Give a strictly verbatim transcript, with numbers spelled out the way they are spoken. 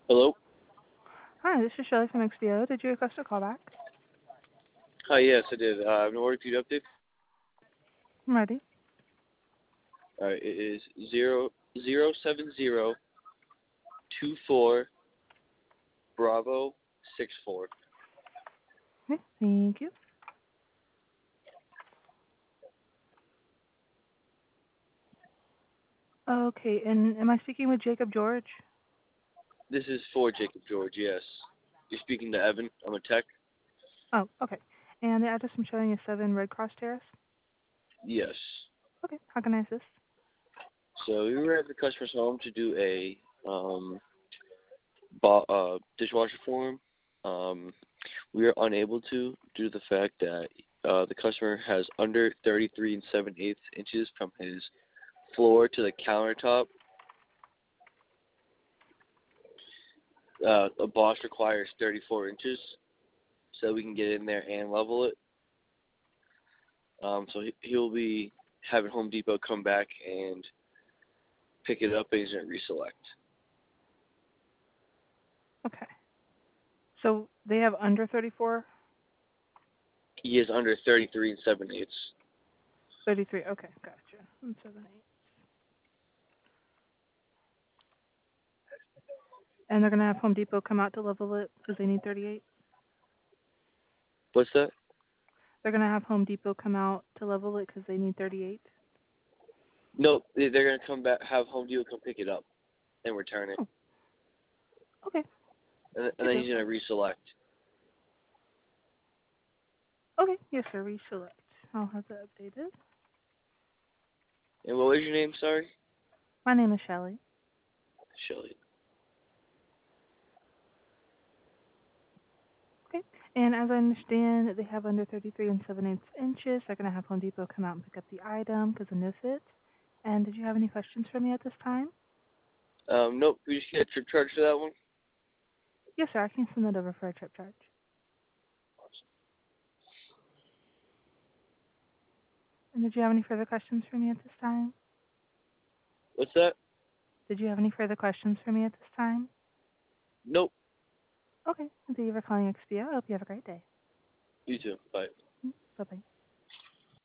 Hello? Hi, this is Shelley from X B O. Did you request a callback? Hi, yes, I did. Uh, I have an order for you to update. I'm ready. Alright, it is zero zero seven zero two four Bravo six four. Okay, thank you. Okay, and am I speaking with Jacob George? This is for Jacob George, yes. You're speaking to Evan. I'm a tech. Oh, okay. And the address I'm showing is seven Red Cross Terrace? Yes. Okay, how can I assist? So we were at the customer's home to do a um, bo- uh, dishwasher for him. Um, we are unable to due to the fact that uh, the customer has under thirty-three and seven eighths inches from his floor to the countertop. Uh, a Bosch requires thirty-four inches, so we can get in there and level it. Um, so he, he'll be having Home Depot come back and pick it up and he's going to reselect. Okay. So they have under thirty-four? He is under thirty-three and seven eighths. thirty-three, okay, gotcha. And seven, eight. And they're going to have Home Depot come out to level it because they need thirty-eight? What's that? They're going to have Home Depot come out to level it because they need thirty-eight? No, they- they're going to come back, have Home Depot come pick it up and return it. Oh, okay. And, and Yes, then sir. he's going to reselect. Okay, yes, sir, reselect. I'll have that updated. And what was your name, sorry? My name is Shelley. Shelly. Okay. And as I understand, they have under thirty-three and seven eighths inches. They're going to have Home Depot come out and pick up the item because of no fit. And did you have any questions for me at this time? Um, nope, we just get a trip charge for that one. Yes, sir. I can send that over for a trip charge. And did you have any further questions for me at this time? What's that? Did you have any further questions for me at this time? Nope. Okay. Thank you for calling X P O. I hope you have a great day. You too. Bye. Bye bye.